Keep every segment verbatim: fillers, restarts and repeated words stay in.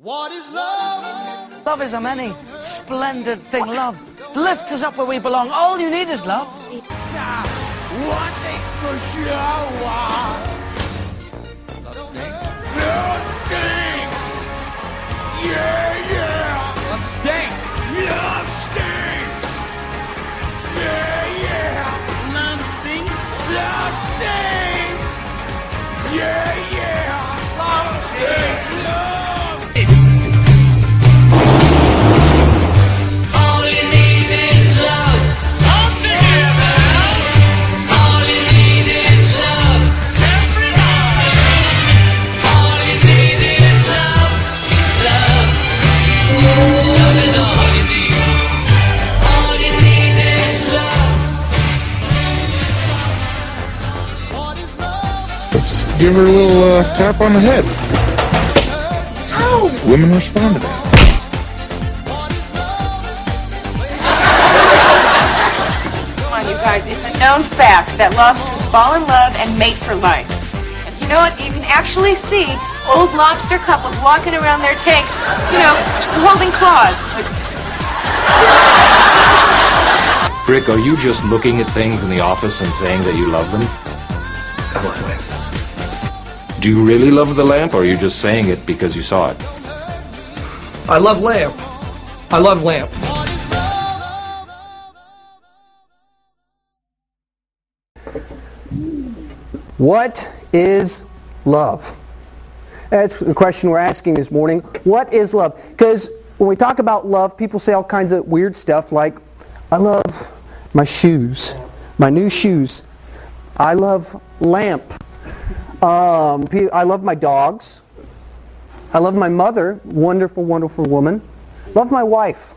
What is love? Love is a many splendid thing, love. Lift us up where we belong. All you need is love. One thing for sure. Love stinks. Love stinks. Yeah, yeah. Love stinks. Love stinks. Yeah, yeah. Love stinks. Love stinks. Yeah, yeah. Love stinks. Love. All you need is love. All together. All you need is love. Everybody. All you need is love. Love. Love is all you need. All you need is love. What is love? Let's give her a little uh, tap on the head. Ow! Women respond to that. What is love? Come on, you guys, it's a known fact that lobsters fall in love and mate for life. And you know what? You can actually see old lobster couples walking around their tank, you know, holding claws. Like, Rick, are you just looking at things in the office and saying that you love them? I love life. Do you really love the lamp, or are you just saying it because you saw it? I love lamp. I love lamp. What is love? What is love? That's the question we're asking this morning. What is love? Because when we talk about love, people say all kinds of weird stuff like, I love my shoes, my new shoes. I love lamp. Um, pe- I love my dogs. I love my mother, wonderful, wonderful woman. Love my wife.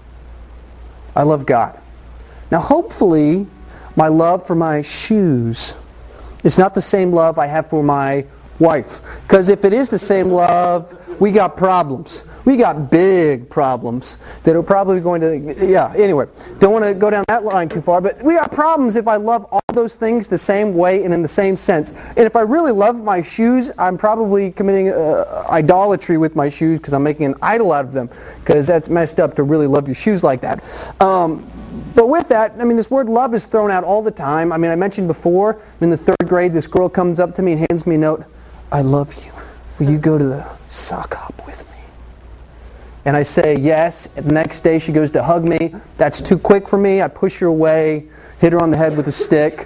I love God. Now, hopefully, my love for my shoes is not the same love I have for my wife. Because if it is the same love, we got problems. We got big problems that are probably going to, yeah, anyway. Don't want to go down that line too far, but we got problems if I love all those things the same way and in the same sense. And if I really love my shoes, I'm probably committing uh, idolatry with my shoes because I'm making an idol out of them, because that's messed up to really love your shoes like that. Um, But with that, I mean, this word love is thrown out all the time. I mean, I mentioned before, in the third grade, this girl comes up to me and hands me a note. I love you. Will you go to the sock hop with me? And I say yes. And the next day she goes to hug me. That's too quick for me. I push her away, hit her on the head with a stick.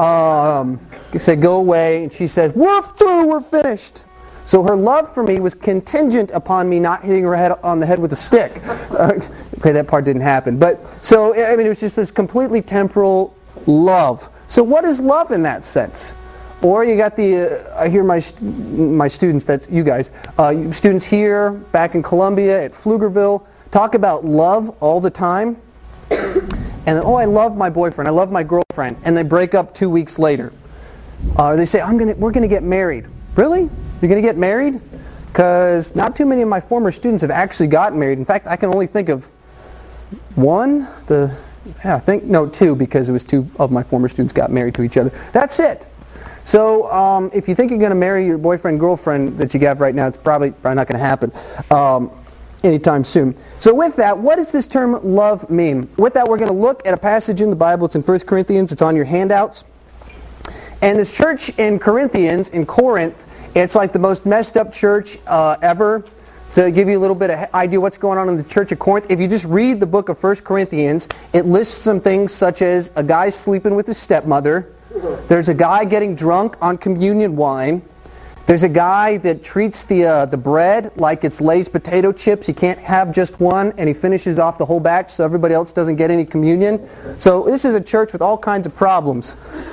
Um, I say, go away. And she says, we're through, we're finished. So her love for me was contingent upon me not hitting her head on the head with a stick. Uh, okay, that part didn't happen. But so, I mean, it was just this completely temporal love. So what is love in that sense? Or you got the, uh, I hear my my students, that's you guys, uh, students here, back in Columbia, at Pflugerville, talk about love all the time. And, oh, I love my boyfriend, I love my girlfriend. And they break up two weeks later. Uh, they say, I'm gonna, we're going to get married. Really? You're going to get married? Because not too many of my former students have actually gotten married. In fact, I can only think of one. The yeah, I think, no, two, because it was two of my former students got married to each other. That's it. So um, if you think you're going to marry your boyfriend, girlfriend that you have right now, it's probably, probably not going to happen um, anytime soon. So with that, what does this term love mean? With that, we're going to look at a passage in the Bible. It's in First Corinthians. It's on your handouts. And this church in Corinthians, in Corinth, it's like the most messed up church uh, ever. To give you a little bit of idea what's going on in the church of Corinth, if you just read the book of First Corinthians, it lists some things such as a guy sleeping with his stepmother. There's a guy getting drunk on communion wine. There's a guy that treats the uh, the bread like it's Lay's potato chips. He can't have just one, and he finishes off the whole batch so everybody else doesn't get any communion. So this is a church with all kinds of problems.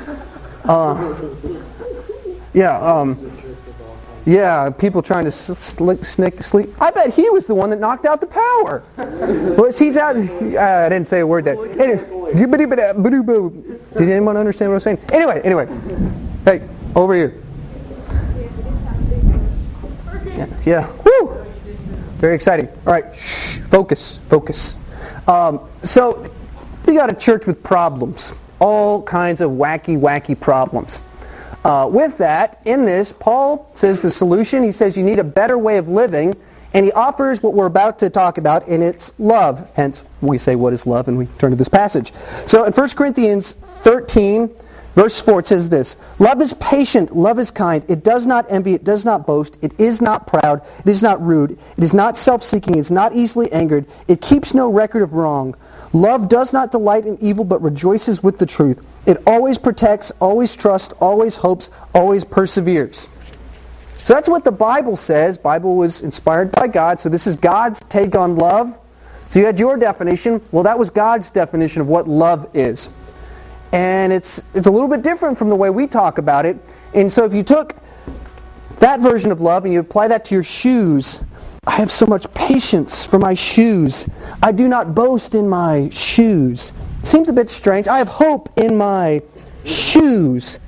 Uh, yeah, um, yeah, people trying to slick, snick, sleep. I bet he was the one that knocked out the power. Well, he's out. Uh, I didn't say a word there. Anyway, did anyone understand what I was saying? Anyway, anyway, hey, over here. Yeah, yeah. Woo! Very exciting. All right, shh, focus, focus. Um, so we got a church with problems, all kinds of wacky, wacky problems. Uh, with that, in this, Paul says the solution. He says you need a better way of living, and he offers what we're about to talk about, and it's love. Hence, we say, what is love? And we turn to this passage. So in First Corinthians thirteen, verse four, it says this: Love is patient, love is kind, it does not envy, it does not boast, it is not proud, it is not rude, it is not self-seeking, it is not easily angered, it keeps no record of wrong. Love does not delight in evil, but rejoices with the truth. It always protects, always trusts, always hopes, always perseveres. So that's what the Bible says. Bible was inspired by God, so this is God's take on love. So you had your definition. Well, that was God's definition of what love is. And it's it's a little bit different from the way we talk about it. And so if you took that version of love and you apply that to your shoes, I have so much patience for my shoes. I do not boast in my shoes. Seems a bit strange. I have hope in my shoes.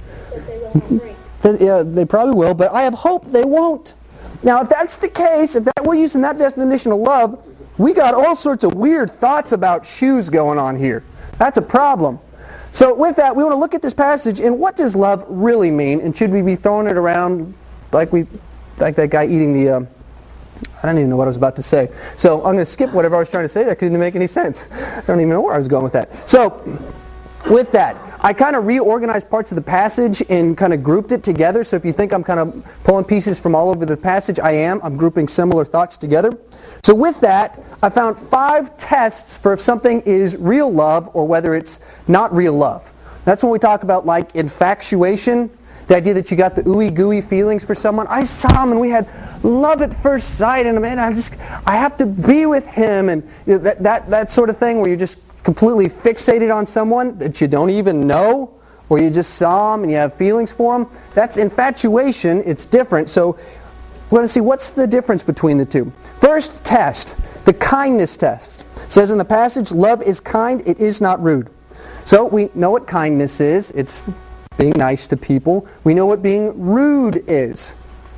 They, yeah, they probably will, but I have hope they won't. Now, if that's the case, if that, we're using that definition of love, we got all sorts of weird thoughts about shoes going on here. That's a problem. So with that, we want to look at this passage and what does love really mean? And should we be throwing it around like we, like that guy eating the... Uh, I don't even know what I was about to say. So I'm going to skip whatever I was trying to say there because it didn't make any sense. I don't even know where I was going with that. So with that, I kind of reorganized parts of the passage and kind of grouped it together. So if you think I'm kind of pulling pieces from all over the passage, I am. I'm grouping similar thoughts together. So with that, I found five tests for if something is real love or whether it's not real love. That's when we talk about like infatuation. The idea that you got the ooey gooey feelings for someone. I saw him and we had love at first sight, and man, I just I have to be with him, and you know, that that that sort of thing where you're just completely fixated on someone that you don't even know, or you just saw him and you have feelings for him. That's infatuation. It's different. So we're going to see what's the difference between the two. First test, the kindness test. It says in the passage, love is kind, it is not rude. So we know what kindness is. It's being nice to people. We know what being rude is.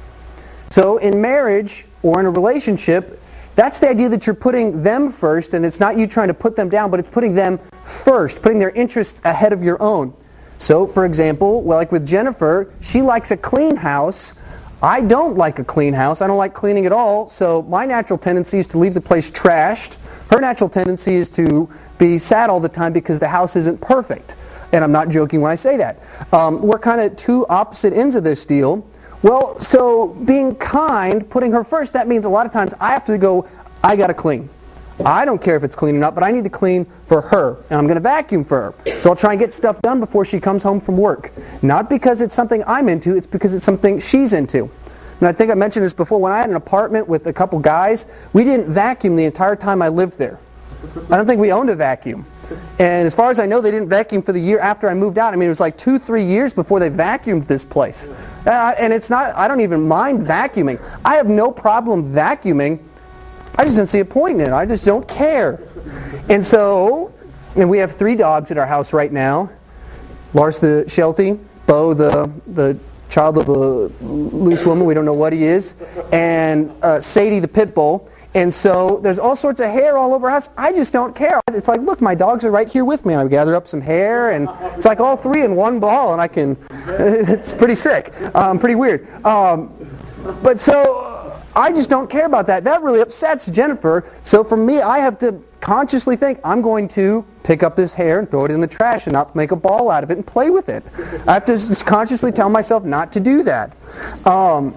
So in marriage or in a relationship, that's the idea that you're putting them first, and it's not you trying to put them down, but it's putting them first, putting their interests ahead of your own. So, for example, well, like with Jennifer, she likes a clean house. I don't like a clean house. I don't like cleaning at all, so my natural tendency is to leave the place trashed. Her natural tendency is to be sad all the time because the house isn't perfect. And I'm not joking when I say that. Um, we're kind of two opposite ends of this deal. Well, so being kind, putting her first, that means a lot of times I have to go, I got to clean. I don't care if it's clean or not, but I need to clean for her. And I'm going to vacuum for her. So I'll try and get stuff done before she comes home from work. Not because it's something I'm into, it's because it's something she's into. And I think I mentioned this before. When I had an apartment with a couple guys, we didn't vacuum the entire time I lived there. I don't think we owned a vacuum. And as far as I know, they didn't vacuum for the year after I moved out. I mean, it was like two, three years before they vacuumed this place. Uh, and it's not, I don't even mind vacuuming. I have no problem vacuuming. I just don't see a point in it. I just don't care. And so, and we have three dogs at our house right now. Lars the Sheltie, Bo the, the child of a loose woman, we don't know what he is, and uh, Sadie the pit bull. And so there's all sorts of hair all over our house. I just don't care. It's like, look, my dogs are right here with me. And I gather up some hair, and it's like all three in one ball, and I can, it's pretty sick, um, pretty weird. Um, but so I just don't care about that. That really upsets Jennifer. So for me, I have to consciously think, I'm going to pick up this hair and throw it in the trash and not make a ball out of it and play with it. I have to just consciously tell myself not to do that. Um,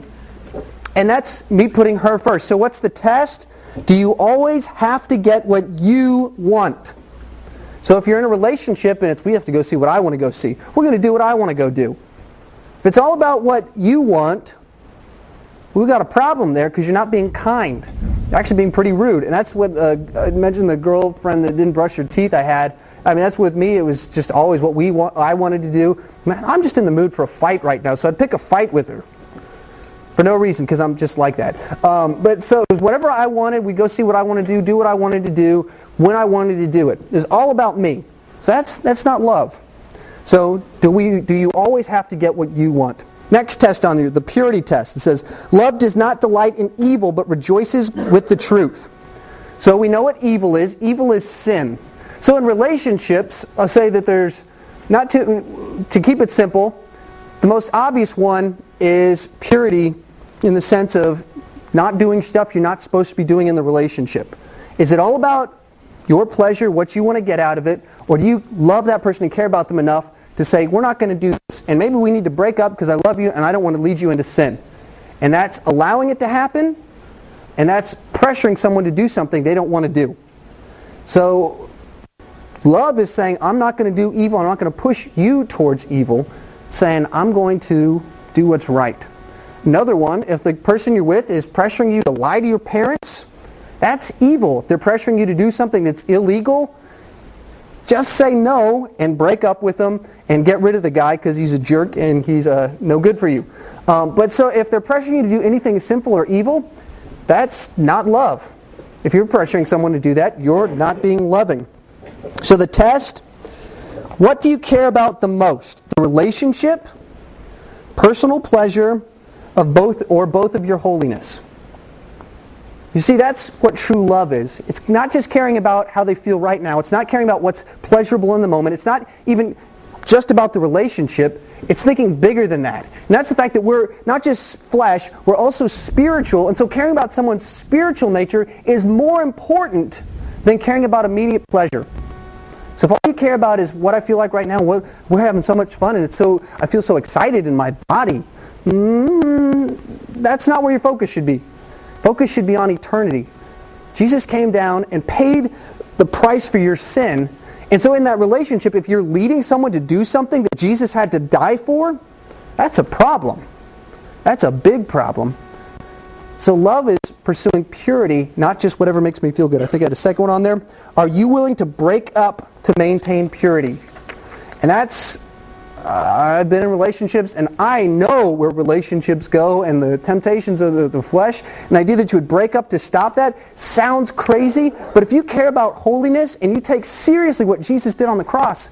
And that's me putting her first. So what's the test? Do you always have to get what you want? So if you're in a relationship and it's we have to go see what I want to go see, we're going to do what I want to go do. If it's all about what you want, we've got a problem there because you're not being kind. You're actually being pretty rude. And that's what, uh, I mentioned the girlfriend that didn't brush her teeth I had. I mean, that's with me. It was just always what we want, I wanted to do. Man, I'm just in the mood for a fight right now, so I'd pick a fight with her. For no reason, because I'm just like that. Um, but so whatever I wanted, we go see what I want to do, do what I wanted to do, when I wanted to do it. It's all about me. So that's that's not love. So do we? Do you always have to get what you want? Next test on you, the purity test. It says, love does not delight in evil, but rejoices with the truth. So we know what evil is. Evil is sin. So in relationships, I'll say that there's, not to to keep it simple, the most obvious one is purity in the sense of not doing stuff you're not supposed to be doing in the relationship? Is it all about your pleasure, what you want to get out of it, or do you love that person and care about them enough to say, we're not going to do this, and maybe we need to break up because I love you and I don't want to lead you into sin? And that's allowing it to happen, and that's pressuring someone to do something they don't want to do. So love is saying, I'm not going to do evil, I'm not going to push you towards evil, saying, I'm going to do what's right. Another one, if the person you're with is pressuring you to lie to your parents, that's evil. If they're pressuring you to do something that's illegal, just say no and break up with them and get rid of the guy because he's a jerk and he's uh, no good for you. Um, but so if they're pressuring you to do anything sinful or evil, that's not love. If you're pressuring someone to do that, you're not being loving. So the test, what do you care about the most? The relationship, personal pleasure of both or both of your holiness? You see, that's what true love is. It's not just caring about how they feel right now. It's not caring about what's pleasurable in the moment. It's not even just about the relationship. It's thinking bigger than that. And that's the fact that we're not just flesh, we're also spiritual. And so caring about someone's spiritual nature is more important than caring about immediate pleasure. So if all you care about is what I feel like right now, what, we're having so much fun and it's so I feel so excited in my body, mm, that's not where your focus should be. Focus should be on eternity. Jesus came down and paid the price for your sin. And so in that relationship, if you're leading someone to do something that Jesus had to die for, that's a problem. That's a big problem. So love is pursuing purity, not just whatever makes me feel good. I think I had a second one on there. Are you willing to break up to maintain purity? And that's, uh, I've been in relationships, and I know where relationships go and the temptations of the, the flesh. And the idea that you would break up to stop that sounds crazy, but if you care about holiness and you take seriously what Jesus did on the cross,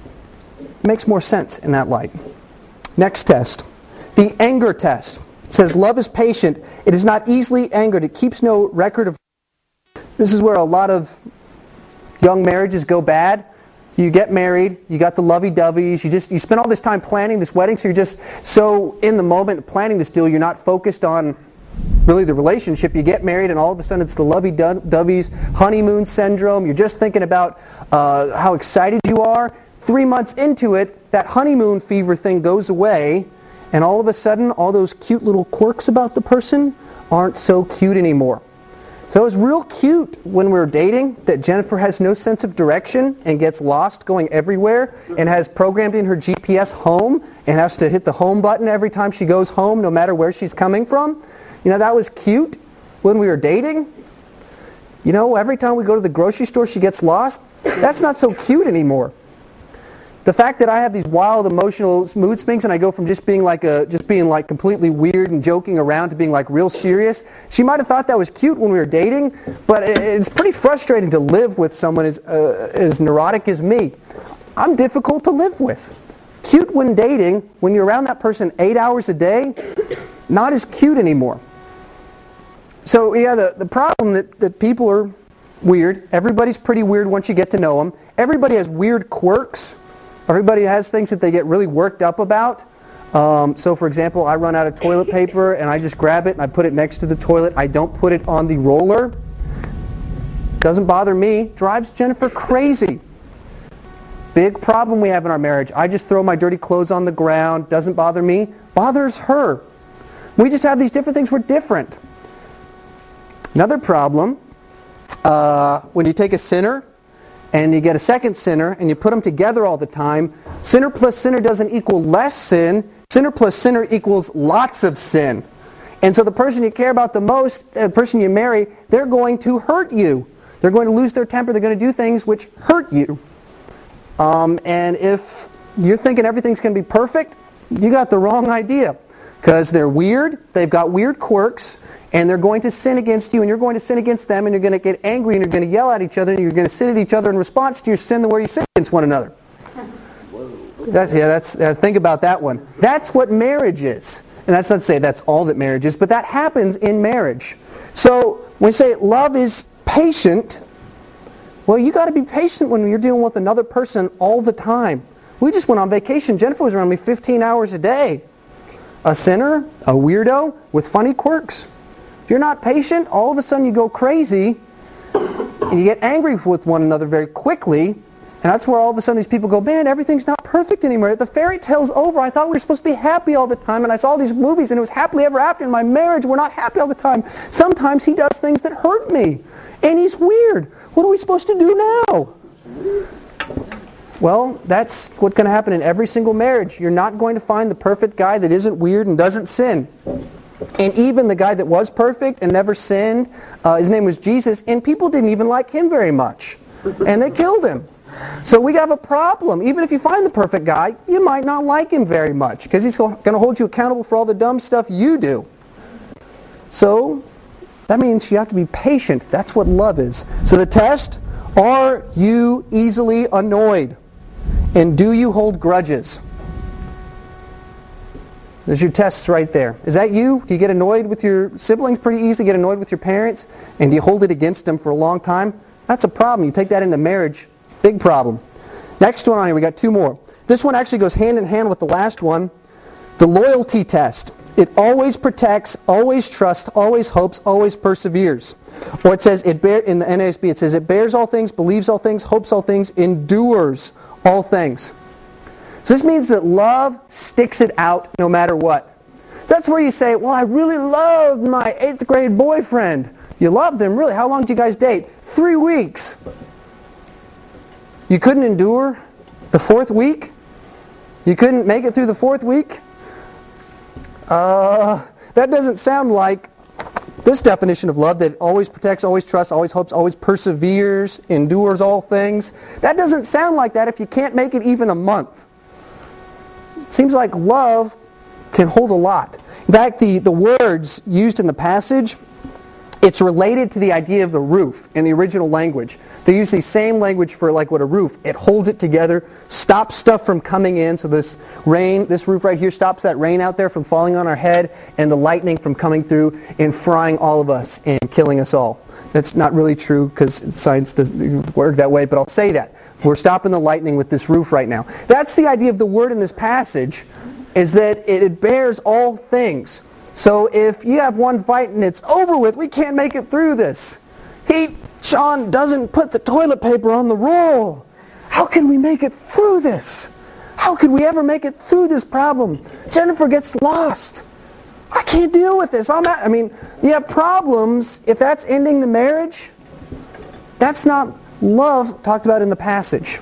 it makes more sense in that light. Next test, the anger test. It says, love is patient. It is not easily angered. It keeps no record of... This is where a lot of young marriages go bad. You get married, you got the lovey-doveys, you just you spend all this time planning this wedding, so you're just so in the moment planning this deal, you're not focused on really the relationship. You get married and all of a sudden it's the lovey-doveys, honeymoon syndrome. You're just thinking about uh, how excited you are. Three months into it, that honeymoon fever thing goes away, and all of a sudden all those cute little quirks about the person aren't so cute anymore. So it was real cute when we were dating that Jennifer has no sense of direction and gets lost going everywhere and has programmed in her G P S home and has to hit the home button every time she goes home no matter where she's coming from. You know, that was cute when we were dating. You know, every time we go to the grocery store she gets lost. That's not so cute anymore. The fact that I have these wild emotional mood swings and I go from just being like a just being like completely weird and joking around to being like real serious. She might have thought that was cute when we were dating, but it's pretty frustrating to live with someone as uh, as neurotic as me. I'm difficult to live with. Cute when dating, when you're around that person eight hours a day, not as cute anymore. So yeah, the, the problem that, that people are weird. Everybody's pretty weird once you get to know them. Everybody has weird quirks. Everybody has things that they get really worked up about. Um, so for example, I run out of toilet paper and I just grab it and I put it next to the toilet. I don't put it on the roller. Doesn't bother me. Drives Jennifer crazy. Big problem we have in our marriage. I just throw my dirty clothes on the ground. Doesn't bother me. Bothers her. We just have these different things. We're different. Another problem, uh, when you take a sinner and you get a second sinner, and you put them together all the time, sinner plus sinner doesn't equal less sin. Sinner plus sinner equals lots of sin. And so the person you care about the most, the person you marry, they're going to hurt you. They're going to lose their temper. They're going to do things which hurt you. Um, and if you're thinking everything's going to be perfect, you got the wrong idea. Because they're weird, they've got weird quirks, and they're going to sin against you, and you're going to sin against them, and you're going to get angry, and you're going to yell at each other, and you're going to sin at each other in response to your sin the way you sin against one another. That's, yeah, that's, uh, think about that one. That's what marriage is. And that's not to say that's all that marriage is, but that happens in marriage. So when we say love is patient, well, you got to be patient when you're dealing with another person all the time. We just went on vacation. Jennifer was around me fifteen hours a day. A sinner, a weirdo with funny quirks. If you're not patient, all of a sudden you go crazy and you get angry with one another very quickly. And that's where all of a sudden these people go, man, everything's not perfect anymore. The fairy tale's over. I thought we were supposed to be happy all the time. And I saw these movies and it was happily ever after. In my marriage, we're not happy all the time. Sometimes he does things that hurt me. And he's weird. What are we supposed to do now? Well, that's what's going to happen in every single marriage. You're not going to find the perfect guy that isn't weird and doesn't sin. And even the guy that was perfect and never sinned, uh, his name was Jesus, and people didn't even like him very much. And they killed him. So we have a problem. Even if you find the perfect guy, you might not like him very much because he's going to hold you accountable for all the dumb stuff you do. So that means you have to be patient. That's what love is. So the test, are you easily annoyed? And do you hold grudges? There's your tests right there. Is that you? Do you get annoyed with your siblings pretty easily? Get annoyed with your parents? And do you hold it against them for a long time? That's a problem. You take that into marriage. Big problem. Next one on here, we got two more. This one actually goes hand in hand with the last one. The loyalty test. It always protects, always trusts, always hopes, always perseveres. Or it says, it bear, in the N A S B, it says, it bears all things, believes all things, hopes all things, endures all things. So this means that love sticks it out no matter what. That's where you say, well, I really loved my eighth grade boyfriend. You loved him, really? How long did you guys date? Three weeks. You couldn't endure the fourth week? You couldn't make it through the fourth week? Uh, that doesn't sound like this definition of love, that always protects, always trusts, always hopes, always perseveres, endures all things. That doesn't sound like that if you can't make it even a month. It seems like love can hold a lot. In fact, the, the words used in the passage, it's related to the idea of the roof in the original language. They use the same language for like what a roof. It holds it together, stops stuff from coming in. So this rain, this roof right here stops that rain out there from falling on our head and the lightning from coming through and frying all of us and killing us all. That's not really true because science doesn't work that way, but I'll say that. We're stopping the lightning with this roof right now. That's the idea of the word in this passage, is that it bears all things. So if you have one fight and it's over with, we can't make it through this. He, Sean, doesn't put the toilet paper on the roll. How can we make it through this? How could we ever make it through this problem? Jennifer gets lost. I can't deal with this. I'm at, I mean, you have problems. If that's ending the marriage, that's not love talked about in the passage.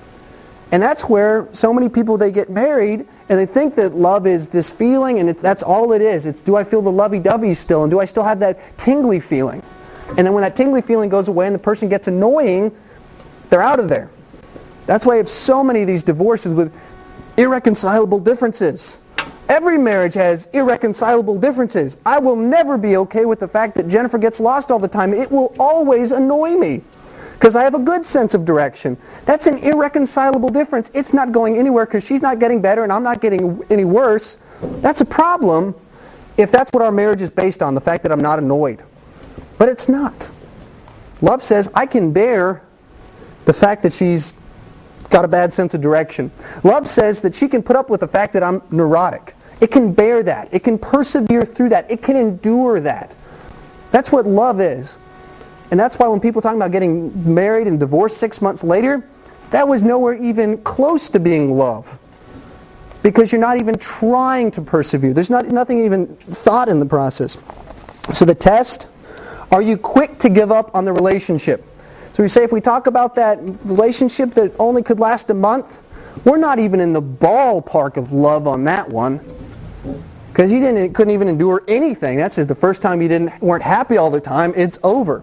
And that's where so many people, they get married and they think that love is this feeling, and it, that's all it is. It's, do I feel the lovey-dovey still, and do I still have that tingly feeling? And then when that tingly feeling goes away and the person gets annoying, they're out of there. That's why you have so many of these divorces with irreconcilable differences. Every marriage has irreconcilable differences. I will never be okay with the fact that Jennifer gets lost all the time. It will always annoy me because I have a good sense of direction. That's an irreconcilable difference. It's not going anywhere because she's not getting better and I'm not getting any worse. That's a problem if that's what our marriage is based on, the fact that I'm not annoyed. But it's not. Love says, I can bear the fact that she's got a bad sense of direction. Love says that she can put up with the fact that I'm neurotic. It can bear that. It can persevere through that. It can endure that. That's what love is. And that's why when people talk about getting married and divorced six months later, that was nowhere even close to being love. Because you're not even trying to persevere. There's not nothing even thought in the process. So the test, are you quick to give up on the relationship? So we say if we talk about that relationship that only could last a month, we're not even in the ballpark of love on that one. Because you didn't, couldn't even endure anything. That's just the first time you didn't weren't happy all the time, it's over.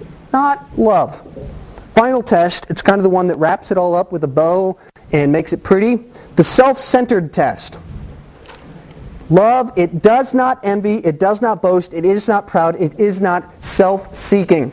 Not love. Final test, it's kind of the one that wraps it all up with a bow and makes it pretty. The self-centered test. Love, it does not envy, it does not boast, it is not proud, it is not self-seeking.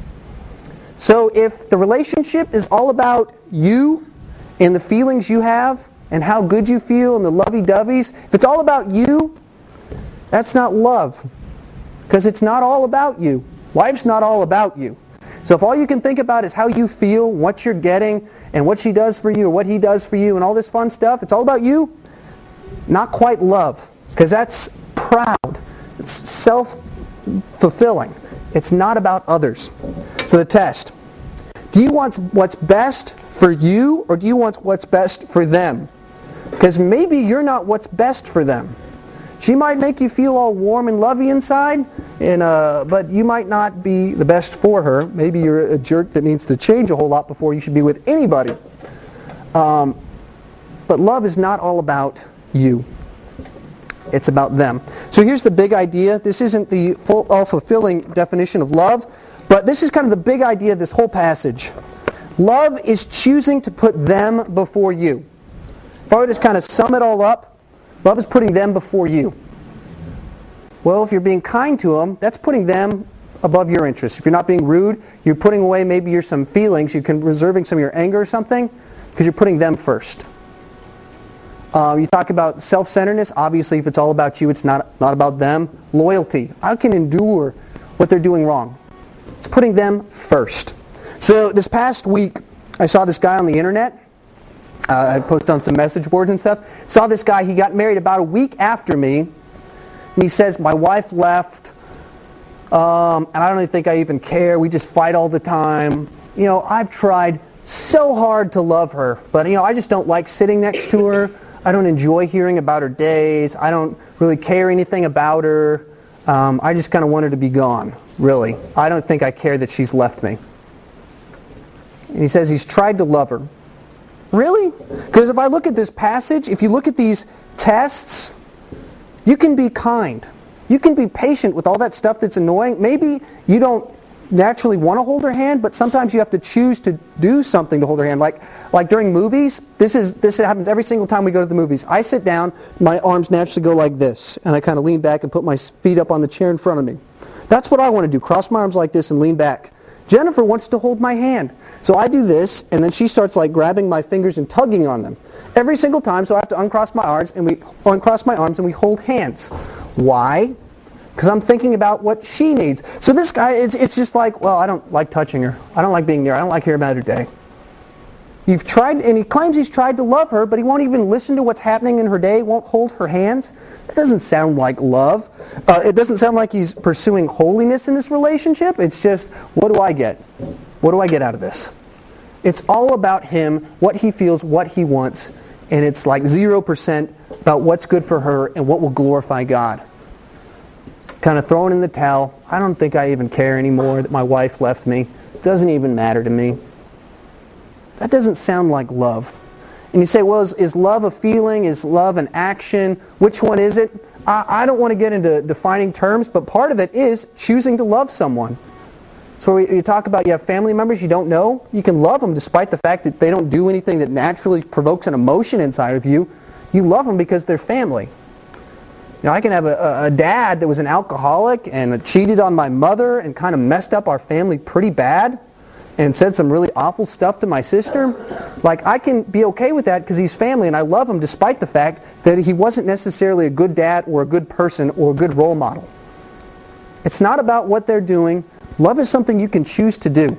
So if the relationship is all about you and the feelings you have and how good you feel and the lovey-doveys, if it's all about you, that's not love. Because it's not all about you. Life's not all about you. So if all you can think about is how you feel, what you're getting, and what she does for you or what he does for you and all this fun stuff, it's all about you, not quite love. Because that's proud. It's self, fulfilling. It's not about others. So the test. Do you want what's best for you, or do you want what's best for them? Because maybe you're not what's best for them. She might make you feel all warm and lovey inside, and uh, but you might not be the best for her. Maybe you're a jerk that needs to change a whole lot before you should be with anybody. Um, but love is not all about you. It's about them. So here's the big idea. This isn't the full, all-fulfilling definition of love, but this is kind of the big idea of this whole passage. Love is choosing to put them before you. If I were to just kind of sum it all up, love is putting them before you. Well, if you're being kind to them, that's putting them above your interests. If you're not being rude, you're putting away maybe your some feelings, you can reserving some of your anger or something, because you're putting them first. Uh, you talk about self-centeredness. Obviously, if it's all about you, it's not, not about them. Loyalty. I can endure what they're doing wrong. It's putting them first. So this past week, I saw this guy on the internet. Uh, I posted on some message boards and stuff. Saw this guy. He got married about a week after me. And he says, my wife left, um, and I don't even think I even care. We just fight all the time. You know, I've tried so hard to love her, but you know, I just don't like sitting next to her. I don't enjoy hearing about her days. I don't really care anything about her. Um, I just kind of want her to be gone, really. I don't think I care that she's left me. And he says he's tried to love her. Really? Because if I look at this passage, if you look at these tests, you can be kind. You can be patient with all that stuff that's annoying. Maybe you don't naturally want to hold her hand, but sometimes you have to choose to do something to hold her hand. Like like during movies, this is this happens every single time we go to the movies. I sit down, my arms naturally go like this, and I kind of lean back and put my feet up on the chair in front of me. That's what I want to do, cross my arms like this and lean back. Jennifer wants to hold my hand. So I do this, and then she starts like grabbing my fingers and tugging on them. Every single time, so I have to uncross my arms, and we uncross my arms and we hold hands. Why? Because I'm thinking about what she needs. So this guy, it's, it's just like, well, I don't like touching her. I don't like being near her. I don't like hearing about her day. You've tried, and he claims he's tried to love her, but he won't even listen to what's happening in her day, won't hold her hands. That doesn't sound like love. Uh, it doesn't sound like he's pursuing holiness in this relationship. It's just, what do I get? What do I get out of this? It's all about him, what he feels, what he wants, and it's like zero percent about what's good for her and what will glorify God. Kind of throwing in the towel. I don't think I even care anymore that my wife left me. It doesn't even matter to me. That doesn't sound like love. And you say, well, is, is love a feeling? Is love an action? Which one is it? I, I don't want to get into defining terms, but part of it is choosing to love someone. So we, you talk about you have family members you don't know. You can love them despite the fact that they don't do anything that naturally provokes an emotion inside of you. You love them because they're family. You know, I can have a, a dad that was an alcoholic and cheated on my mother and kind of messed up our family pretty bad and said some really awful stuff to my sister. Like, I can be okay with that because he's family and I love him despite the fact that he wasn't necessarily a good dad or a good person or a good role model. It's not about what they're doing. Love is something you can choose to do.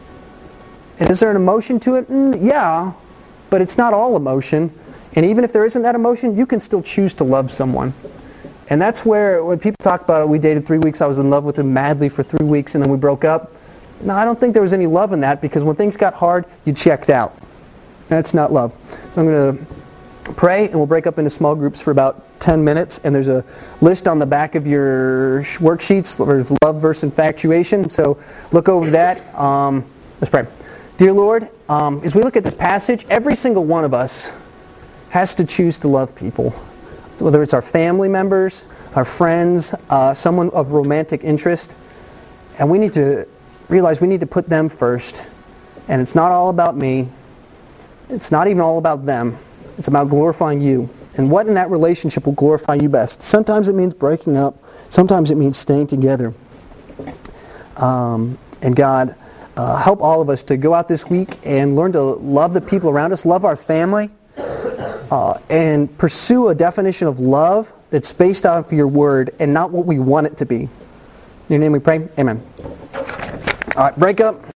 And is there an emotion to it? Mm, yeah, but it's not all emotion. And even if there isn't that emotion, you can still choose to love someone. And that's where, when people talk about it, we dated three weeks, I was in love with him madly for three weeks, and then we broke up. No, I don't think there was any love in that, because when things got hard, you checked out. That's not love. I'm going to pray, and we'll break up into small groups for about ten minutes, and there's a list on the back of your worksheets, there's love versus infatuation, so look over that. Um, let's pray. Dear Lord, um, as we look at this passage, every single one of us has to choose to love people. So whether it's our family members, our friends, uh, someone of romantic interest, and we need to realize we need to put them first. And it's not all about me. It's not even all about them. It's about glorifying you. And what in that relationship will glorify you best? Sometimes it means breaking up. Sometimes it means staying together. Um, and God, uh, help all of us to go out this week and learn to love the people around us, love our family, uh, and pursue a definition of love that's based off your word and not what we want it to be. In your name we pray. Amen. All right, break up.